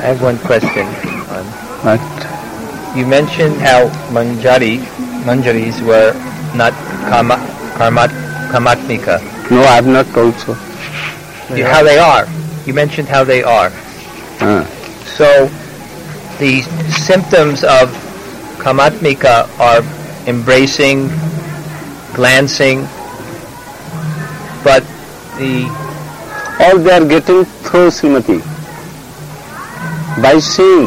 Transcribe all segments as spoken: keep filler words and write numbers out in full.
I have one question. Um, What? you mentioned how manjari, manjaris were not karma, karmat, karmatmika. No, I have not told so. You- how they are. You mentioned how they are. Uh, So the symptoms of kamatmika are embracing, glancing, but the all they are getting through Srimati. By seeing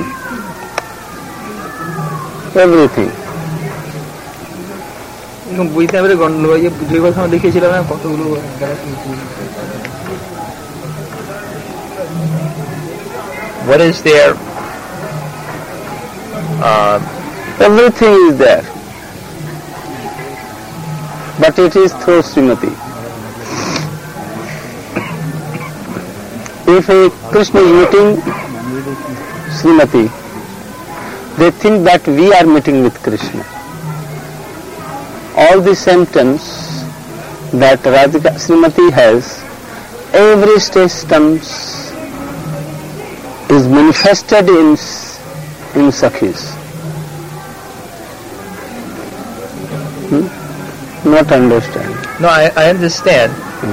everything. বুঝতে পারে গন্ডগোল যে যেগুলো সময় দেখিয়েছিলাম না কতগুলো what is their uh, Everything is there. But it is through Srimati. If a Krishna is meeting Srimati, they think that we are meeting with Krishna. All the symptoms that Radhika Srimati has, every symptoms is manifested in in Sakhis. Hmm? Not understand. no I, I understand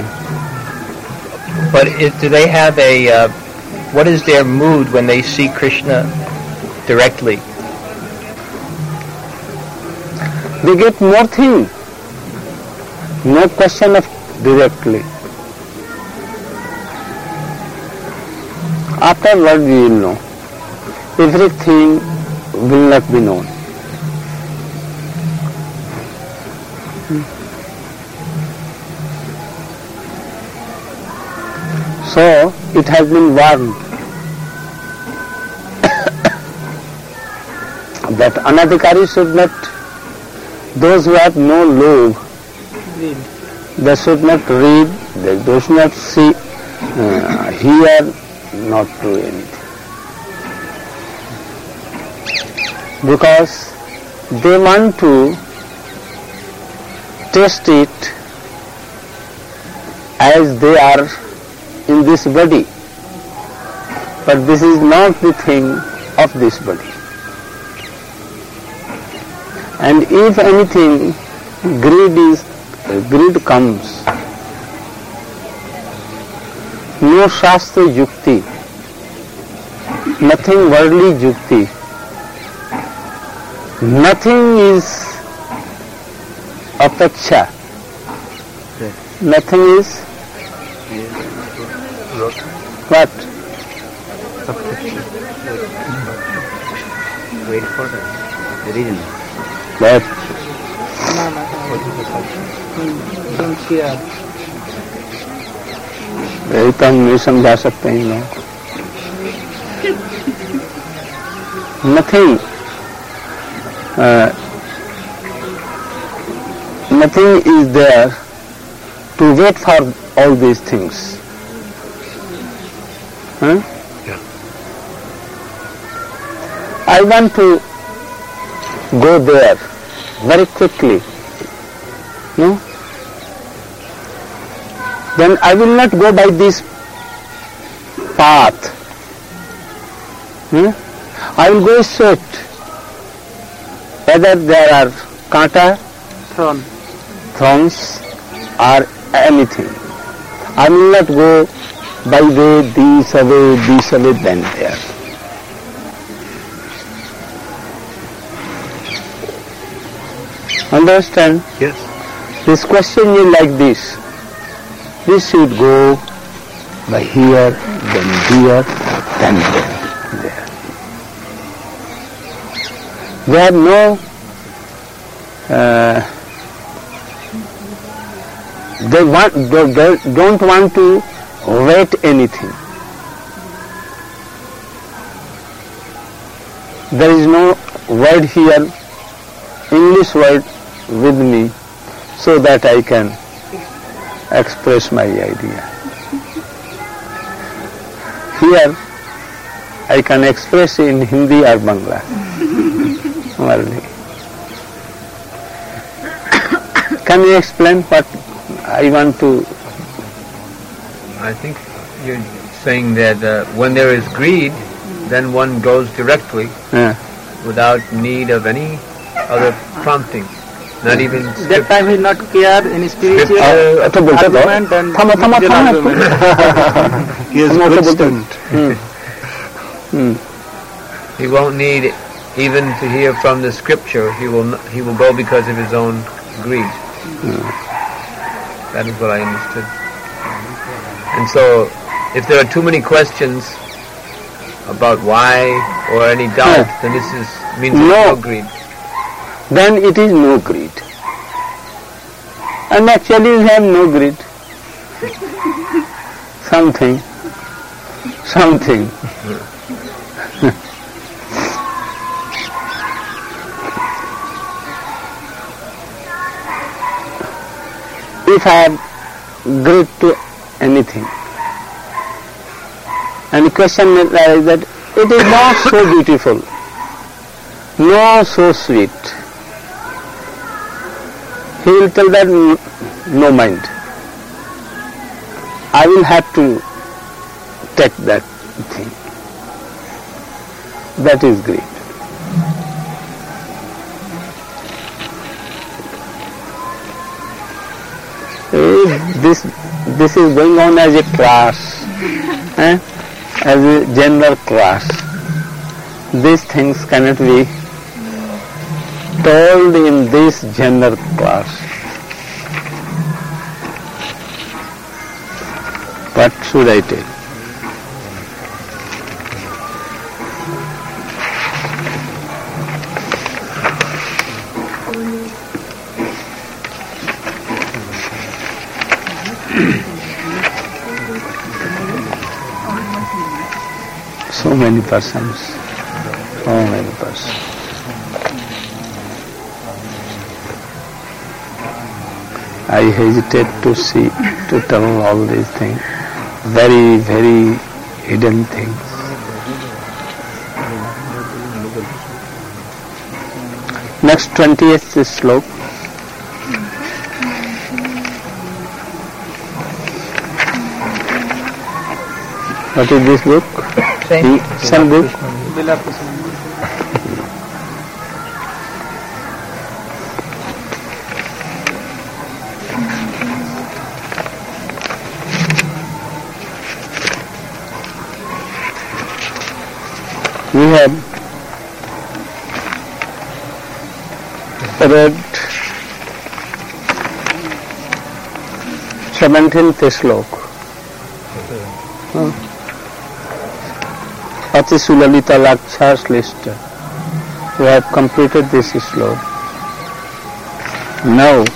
but it, do they have a uh, what is their mood when they see Krishna directly? They get more thing. No question of directly. Afterward we will know. Everything will not be known. So it has been warned that anadhikari should not, those who have no love, they should not read, they should not see, uh, hear, not do anything. Because they want to test it as they are in this body. But this is not the thing of this body. And if anything, greed is, uh, greed comes, no Shastra Yukti, nothing worldly Yukti, nothing is apeksha, nothing is what? Wait for the, the reason. That यही तो हम नहीं समझा सकते हैं लोग. Nothing, uh, nothing is there to wait for all these things. Huh? Yeah. I want to go there very quickly. No? Then I will not go by this path. Hmm? I will go straight. Whether there are kanta, thorn, thorns or anything. I will not go by way, this away, this away, then there. Understand? Yes. This question is like this. We should go by here, then here, then there. there. They have no uh, they want they, they don't want to wait anything. There is no word here, English word with me, so that I can express my idea. Here I can express in Hindi or Bangla. Only. Can you explain what I want to? I think you're saying that uh, when there is greed, then one goes directly Yeah. without need of any other prompting, not even That script. time he not care any spiritual Uh, अच्छा बोलते तो argument and थमा थमा physical थमा argument. He has हम good ऐसे बोलते stunt. हैं। हम्म, He won't need even to hear from the scripture. He will n- he will go because of his own greed. That is what I understood. And so, if there are too many questions about why or any doubt, Yeah. then this is means there's No. no greed. then it is no greed. And actually you have no greed. Something, something. If I have greed to anything, and the question is that it is not so beautiful, no so sweet, he will tell that "N- no mind. I will have to take that thing. That is greed. Eh, This this is going on as a class, eh? As a general class. These things cannot be told in this general class. What should I tell? So many persons, so many persons. I hesitate to see, to tell all these things, very, very hidden things. Next twentieth slok. What is this book? Same. The same book? Bila Krishna. We have read seventeenth slok. Ati Sulalita Lakshas list. We have completed this slok. Now,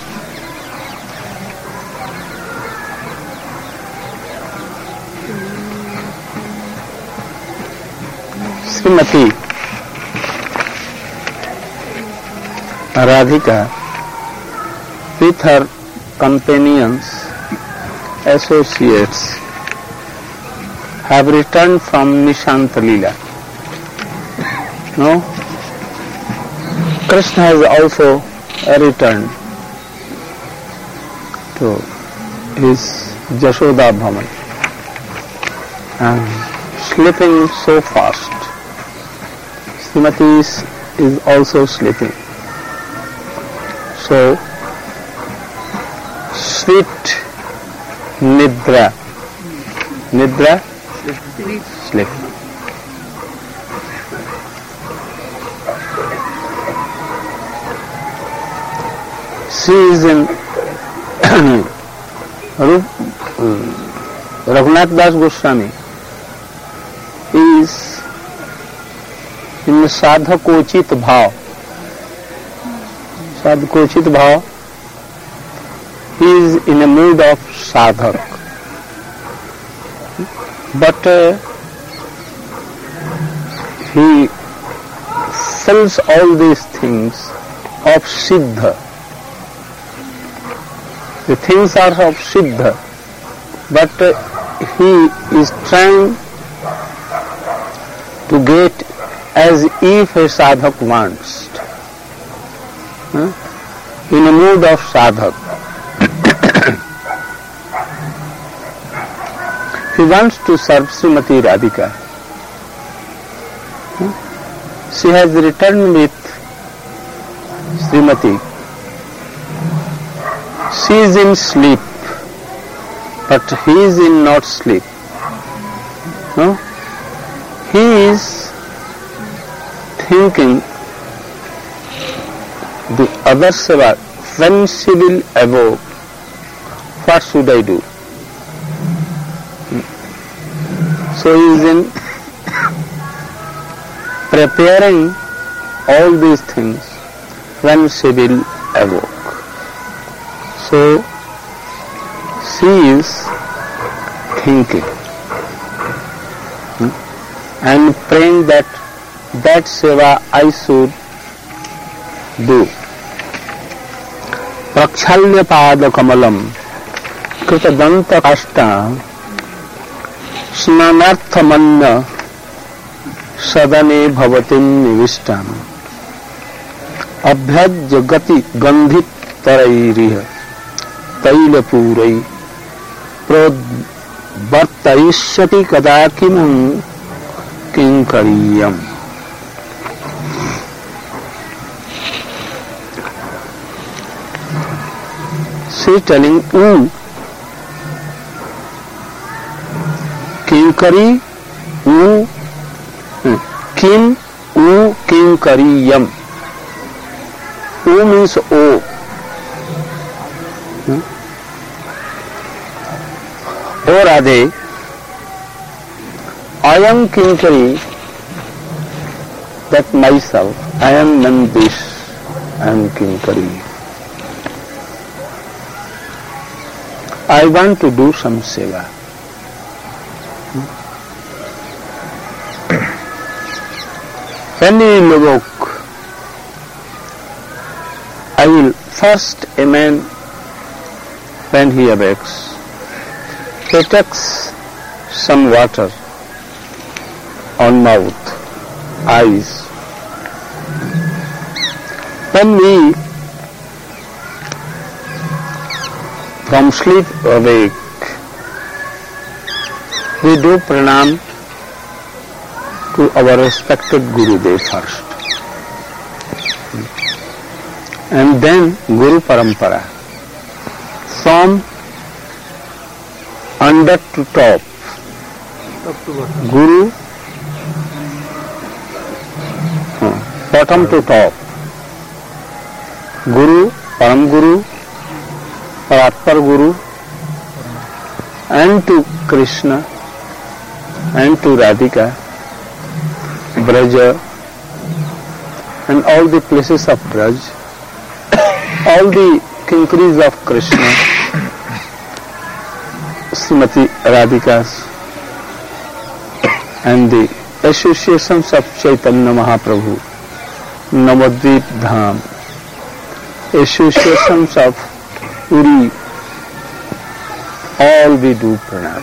Srimati Radhika with her companions, associates, have returned from Nishanta Leela. No? Krishna has also returned to his Jashoda Bhaman and sleeping so fast. Srimati is, is also sleeping. So, sweet Nidra. Nidra? Sleep. She is in Raghunath Das Goswami is in sadhakochit bhav. Sadhakochit bhav, he is in a mood of sadhak. But uh, he sells all these things of siddha. The things are of siddha, but uh, he is trying to get as if a sadhak wants. Huh? In a mood of sadhak. He wants to serve Srimati Radhika. She has returned with Srimati. She is in sleep, but he is in not sleep. No? He is thinking the other seva. When she will evoke, what should I do? So he is in preparing all these things when she will evoke. So she is thinking hmm, and praying that that seva I should do. Prakshalya pada kamalam कृतदंत काष्टा स्नानार्थमन्य सदने भवतिं निविष्टाम अभ्यज्य गति गंधित तरैरिह तैलपूरै प्रोद्वर्तयिष्यति कदा किमुं किंकरीयम्. She is telling U Kinkari उ किम उ किंकरीयम. U means O. O Radhe, I am kinkari, that myself, I am none this, I am kinkari. I want to do some seva. When we evoke, I will first, a man, when he awakes, he takes some water on mouth, eyes. When we from sleep awake, we do pranam to our respected Gurudev first, and then Guru Parampara, from under to top, Guru, uh, bottom to top, Guru, Param Guru, or Appar Guru, and to Krishna, and to Radhika, Braja, and all the places of Braj, all the kinkaris of Krishna, Srimati Radhikas, and the associations of Chaitanya Mahaprabhu, Navadvip Dham, associations of Uri, all we do pranam.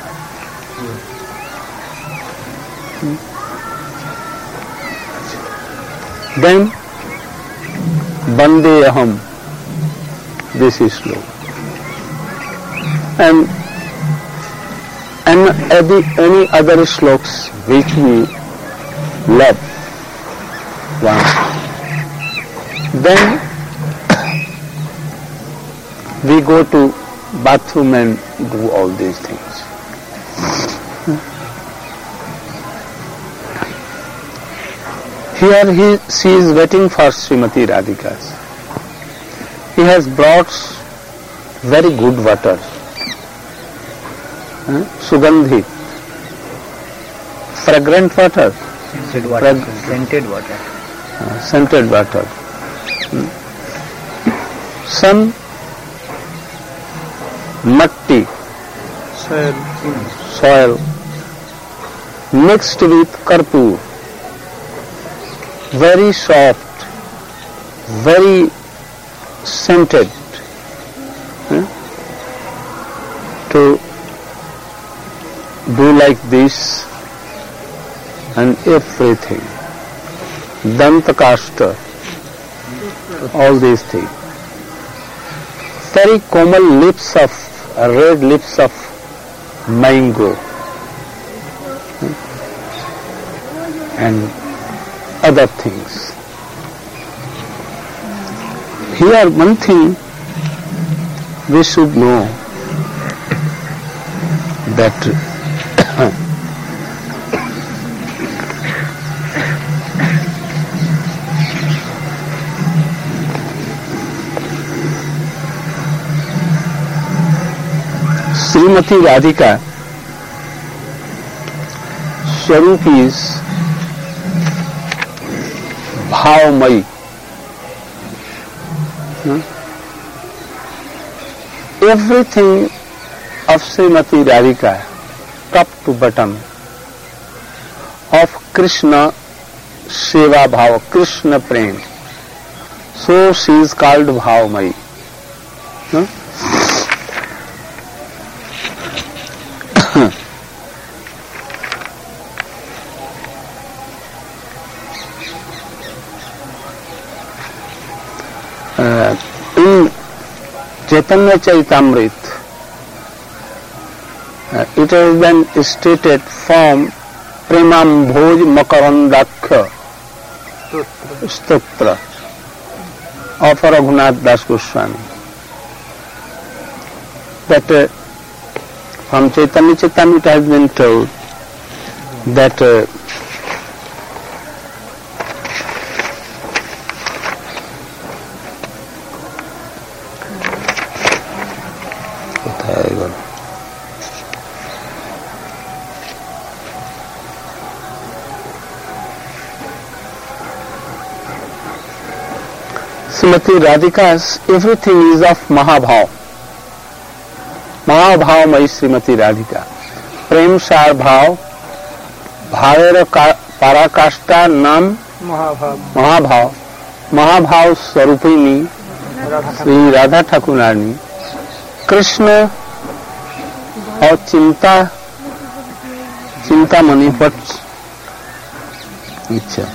Then Bande Aham, this is slow. And and any, any other sloks which we love one. Then we go to bathroom and do all these things. Here he, she is waiting for Srimati Radhikas. He has brought very good water, huh? Sugandhit, fragrant water, scented water, Frag- scented water, uh, scented water. Hmm? Some matti, soil, soil mixed with karpur, very soft, very scented, hmm? to do like this and everything, dantakashta, all these things. Very komal lips of, uh, red lips of mango, hmm? and other things. Here one thing we should know, that Srimati Radhika Swarup is Bhavamayi. Hmm? Everything of Srimati Radhika, top to bottom, of Krishna Seva Bhava, Krishna Prem. So she is called Bhavamayi. Hmm? uh, in Chaitanya Charitamrita, uh, it has been stated from Premambhoj Makarandakhya Stotra of Raghunath Das Goswami, that uh, from Chaitanya Charitamrita it has been told that uh, Srimati Radhika's everything is of Mahabhav. Mahabhavamayi Srimati Radhika. Prem Sar Bhav, Bhavera Parakashta Nam Mahabhav. Mahabhav. Mahabhav Swarupini Sri Radha Thakurani. Krishna और Chinta Chintamani what's अच्छा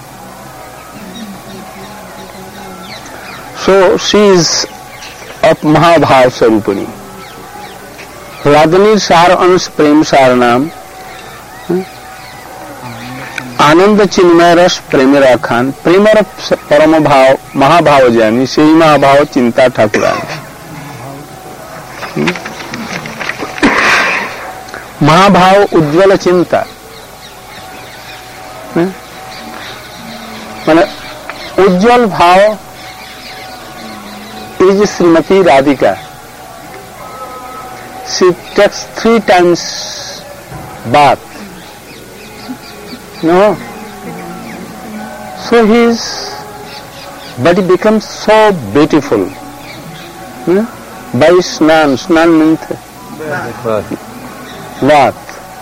so she is of Mahabhav Sarupani. Radhani Sar Ansh Prem Sar Naam Anand Chinmay Ras Premera Khan Premar Parama Bhav Mahabhav Jani Sri Mahabhav Chinta Thakurani. Mahabhav Ujjwal Chinta माने Ujjwal bhav is Shrimati Radhika. She takes three times bath. No. So his body becomes so beautiful. Hmm? By snan, snan means bath.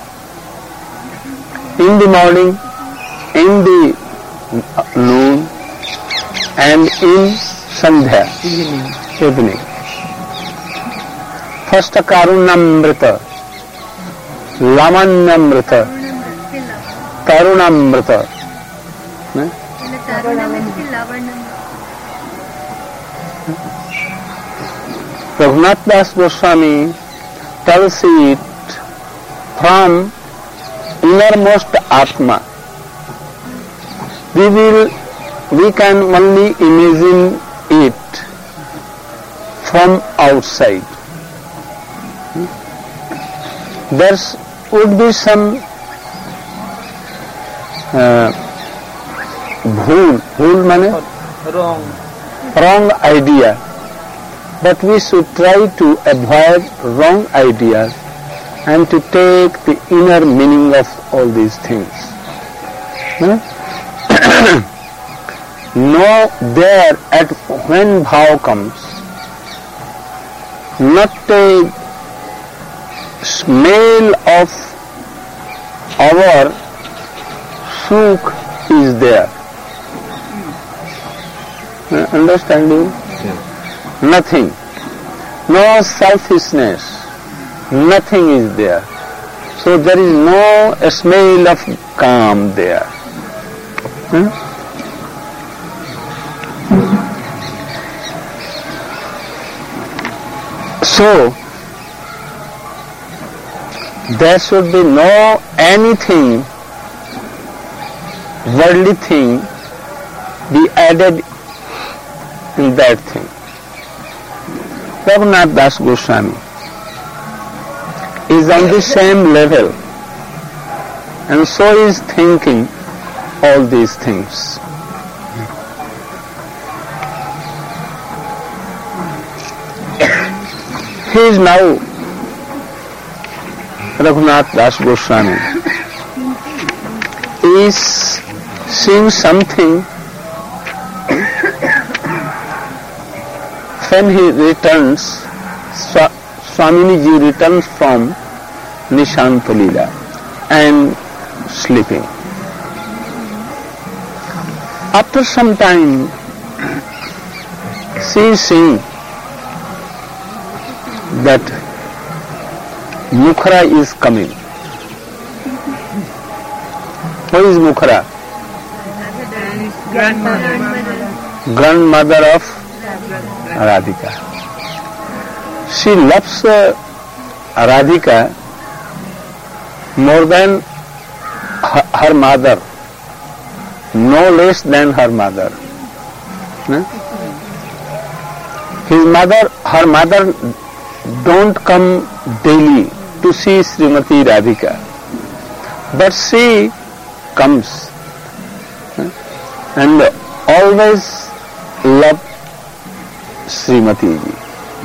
In the morning, in the noon, and in Sandhya, evening. First Karunamrita, Lamanyamrita, Tarunamrita. Raghunath Das Goswami tells it from innermost Atma. We will, we can only imagine it from outside. There would be some uh, bhool, bhool mane? Wrong. Wrong idea. But we should try to avoid wrong ideas and to take the inner meaning of all these things. Hmm? Know there at when bhav comes, not a smell of our sukh is there. Hmm? Understanding? Yeah. Nothing. No selfishness. Nothing is there. So there is no smell of calm there. Hmm? So there should be no anything worldly thing be added in that thing. Raghunath Das Goswami is on the same level, and so is thinking all these things. He is now, Raghunath Das Goswami is seeing something when he returns, Swa- Swamini ji returns from Nishanta Leela and sleeping. After some time, she is seeing that Mukhara is coming. Who is Mukhara? Grandmother. Grandmother of Radhika. She loves uh, Radhika more than her, her mother, no less than her mother. No? His mother, her mother don't come daily to see Srimati Radhika, but she comes and always love Srimati ji.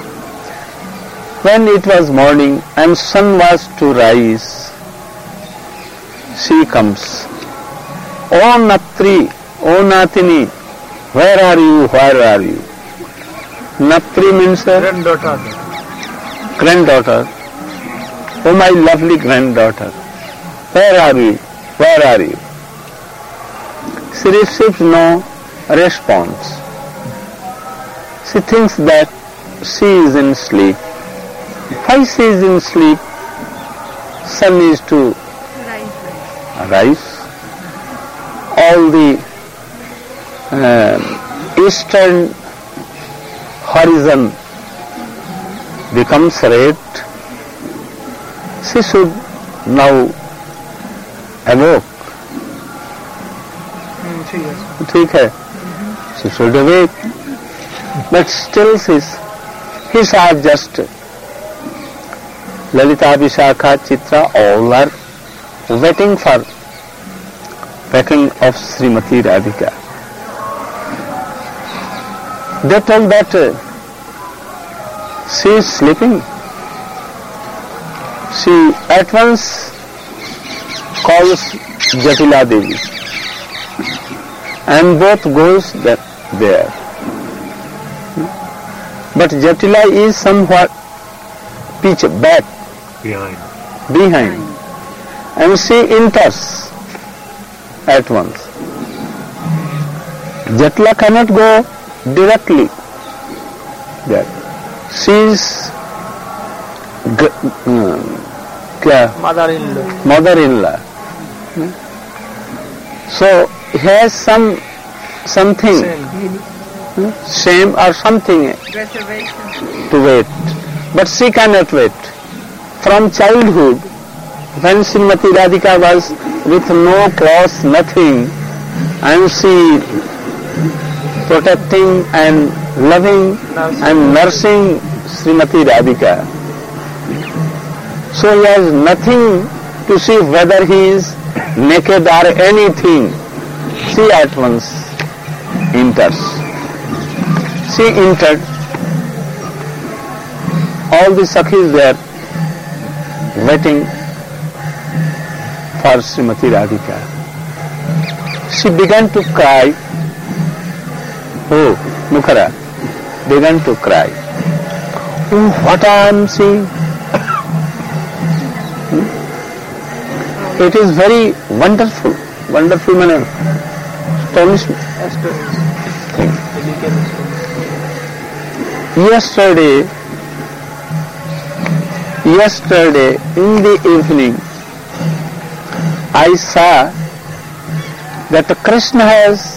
When it was morning and sun was to rise, she comes. O Natri, O Natini, where are you, where are you? Natri means uh, Granddaughter. granddaughter. Oh my lovely granddaughter, where are you, where are you? She receives no response. She thinks that she is in sleep. Why she is in sleep? Sun is to rise. All the uh, eastern horizon becomes red. She should now awoke. ठीक है, she should awake, but still she's, his are just Lalita, Vishakha, Chitra, all are waiting for waking of Srimati Radhika. They told that uh, she is sleeping. She at once calls Jatila Devi, and both goes there. But Jatila is somewhat pitch back, behind. behind, and she enters at once. Jatila cannot go directly there. She is uh, Mother-in-law. mother-in-law. So he has some something, Same. shame or something Reservation. to wait, but she cannot wait. From childhood, when Srimati Radhika was with no clothes, nothing, and she protecting and loving and nursing Srimati Radhika. So he has nothing to see whether he is naked or anything. She at once enters. She entered. All the Sakhis were waiting for Srimati Radhika. She began to cry. Oh, Mukhara began to cry. Oh, what I am seeing. Hmm? It is very wonderful, wonderful manner. Astonishment. Thing. Yesterday, yesterday in the evening, I saw that Krishna has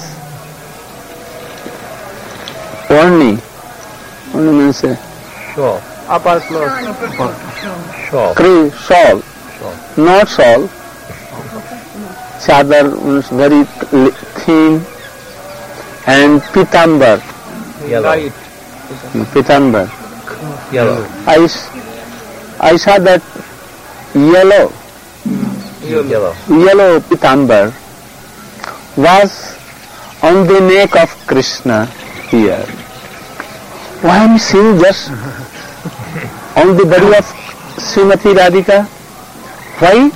Orni. Orni means a Shawl. Upper clothes. Shawl. cre- shawl, Shawl. not shawl, chadar means very thin, and pitambar. Yellow. Right. Pitambar. Yellow. I, s- I saw that yellow, Yellow. yellow pitambar was on the neck of Krishna here. Why I am seeing just on the body of Srimati Radhika? Why?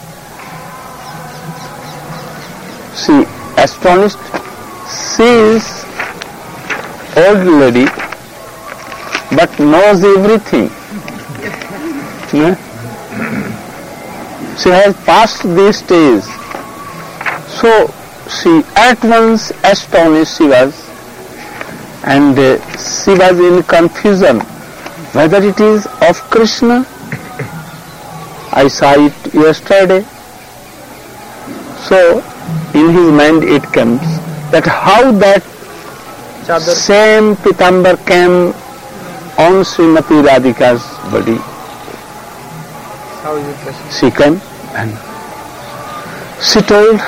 She astonished. She is old lady, but knows everything. Yeah? She has passed this stage. So she at once astonished she was, and uh, she was in confusion whether it is of Krishna. I saw it yesterday. So in his mind it comes that how that Chadar. same pitambar came on Srimati Radhika's body. How is it possible? She came and she told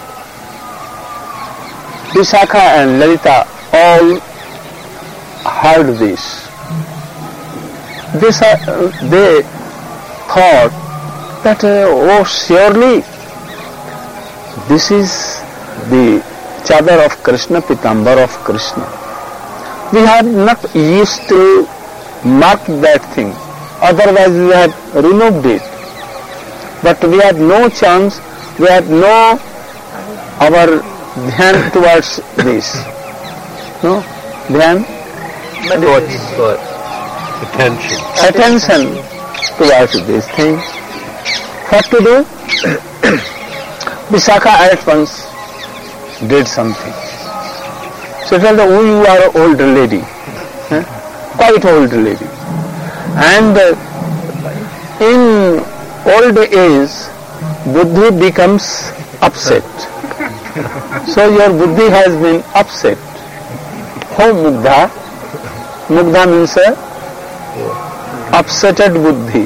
Vishakha and Lalita all heard this. This, uh, they thought that, uh, oh, surely this is the chadar of Krishna, pitambar of Krishna. We have not used to mark that thing, otherwise we had removed it. But we had no chance, we had no our dhyan towards this. No? Dhyan? Thoughts, thought. Attention. Attention towards this thing. What to do? Vishakha at once did something. She told her, oh, you are an old lady. Huh? Quite old lady. And uh, in old age, buddhi becomes upset. So your buddhi has been upset. Ho mugdha? Mugdha means a upsetted buddhi.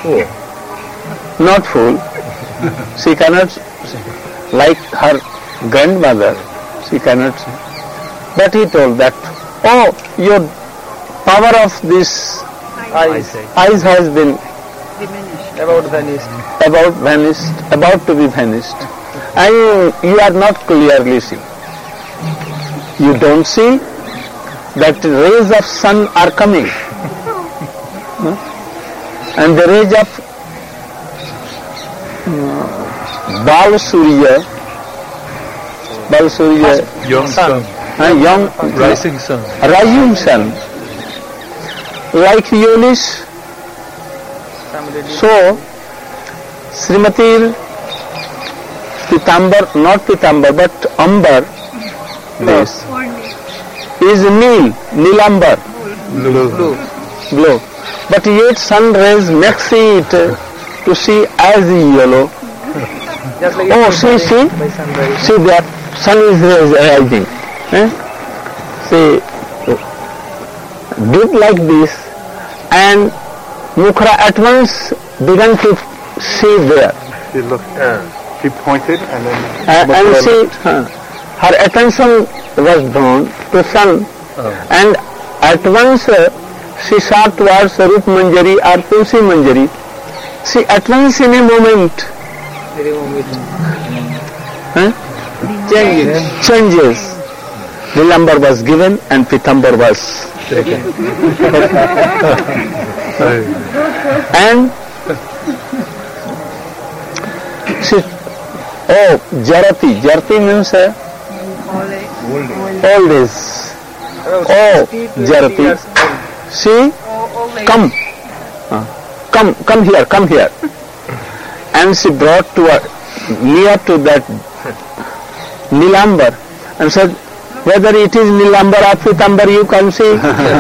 Not fool. She cannot, like her grandmother, she cannot. But he told that, oh, your power of this Eyes. eyes has been About vanished. about vanished, about to be vanished. And you are not clearly seeing. You don't see that rays of sun are coming. No? And the rays of uh, Bal Surya, Bal Surya, Young sun. uh, young Rising sun. rising sun, like Yonis. So, Srimati Pitambar, not Pitambar, but Ambar, this is Nil, Nilambar, Blue. blue. But yet sun rays makes it to see as yellow. Just like Oh, a see, see, by sunrise. see that sun is rising. Eh? See, did like this, and Mukhra at once began to see there. He looked, he pointed and then Uh, and Mukhra she, looked. uh, her attention was drawn to sun, and at once uh, she saw towards Rup Manjari or Tulsi Manjari. She at once in a moment They remove it. huh, Change it. changes. Nilambar was given and Pitambar was and she, oh, Jarati, Jarati means uh, old age. Oh, Jarati, she, come, uh, come, come here, come here. And she brought to her, near to that Nilambar and said, whether it is Nilambar or Pitambar, you can see.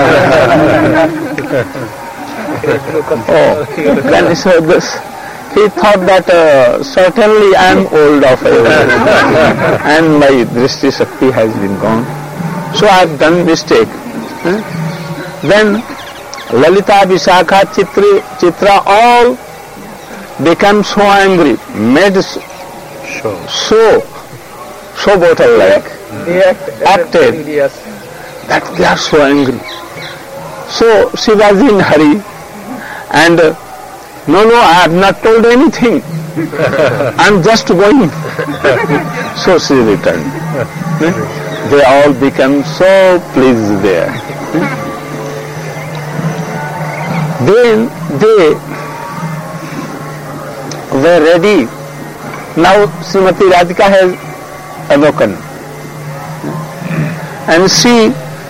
Oh, then he said this. He thought that uh, certainly I am old of age and my Drishti Shakti has been gone. So I have done mistake. Huh? Then Lalita, Vishakha, Chitra, Chitra all became so angry, made Show. so, so bottle-like, They act, Acted. Yes. that they are so angry. So she was in hurry and uh, no, no, I have not told anything. I'm just going. So she returned. They all became so pleased there. Then they were ready. Now Srimati Radhika has awoken. And she,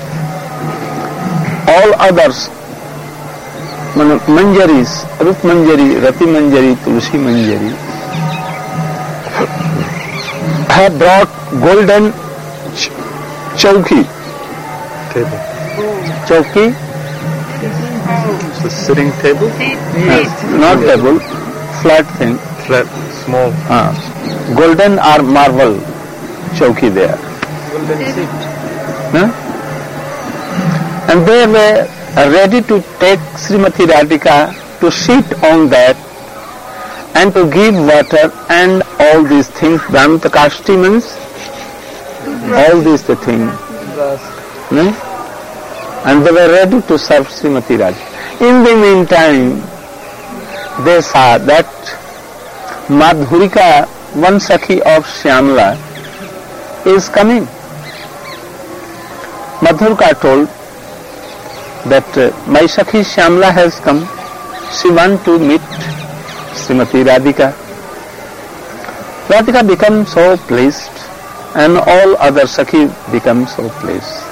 all others, Manjaris, Rup Manjari, Rati Manjari, Tulsi Manjari, have brought golden ch- chowki. Table. Chowki, It's a sitting table. uh, not table, flat thing. Flat, small. Uh, golden or marble chowki there. Golden seat. Huh? And they were ready to take Srimati Radhika to sit on that and to give water and all these things, Brahmatakashti means all these the things. Hmm? And they were ready to serve Srimati Radhika. In the meantime, they saw that Madhurika, one Sakhi of Shyamala, is coming. Madhurika told that uh, my Sakhi Shyamala has come. She wants to meet Srimati Radhika. Radhika became so pleased and all other Sakhi become so pleased.